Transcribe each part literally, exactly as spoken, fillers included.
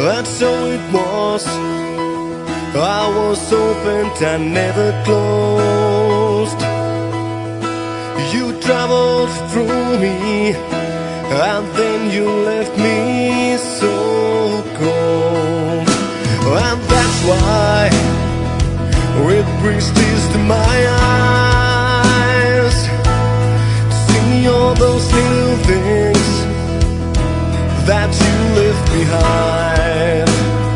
And so it was. I was opened and never closed. You traveled through me, and then you left me so cold. And that's why it brings tears to my eyes to see all those little things that you left behind.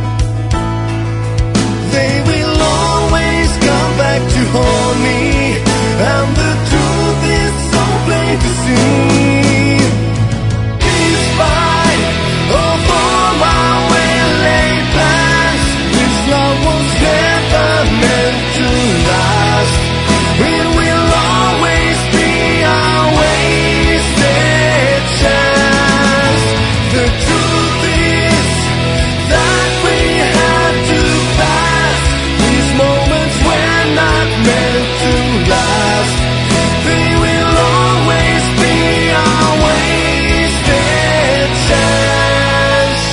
They will always come back to haunt me, and the truth is so plain to see. In spite of all my well-laid plans, this love was never meant to last. It will always be our wasted chance. The truth is that we had to pass. These moments were not meant to last. They will always be our wasted chance.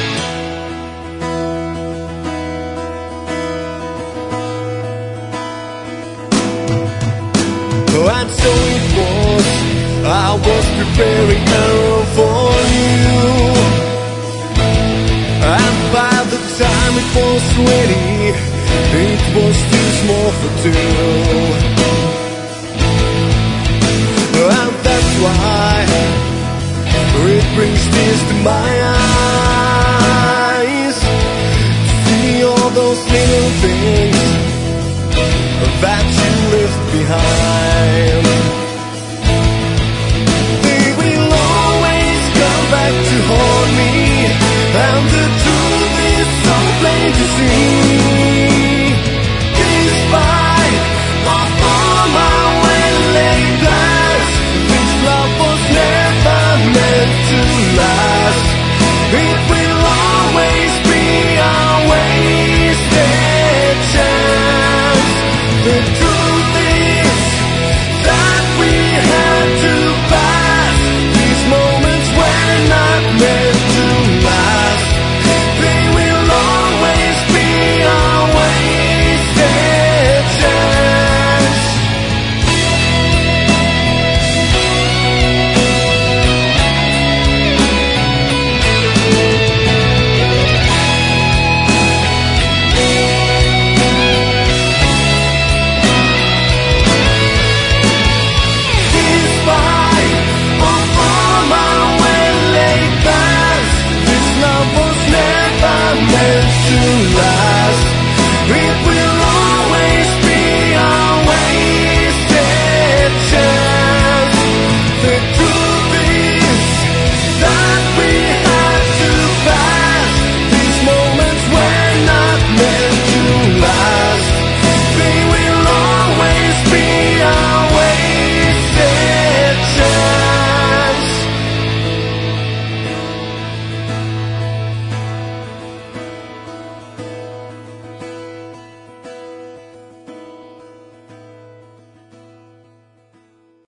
And so it was. I was preparing now for you, and by the time it was ready, it was too small for two. And that's why it brings tears to my eyes to see all those little things that you left behind.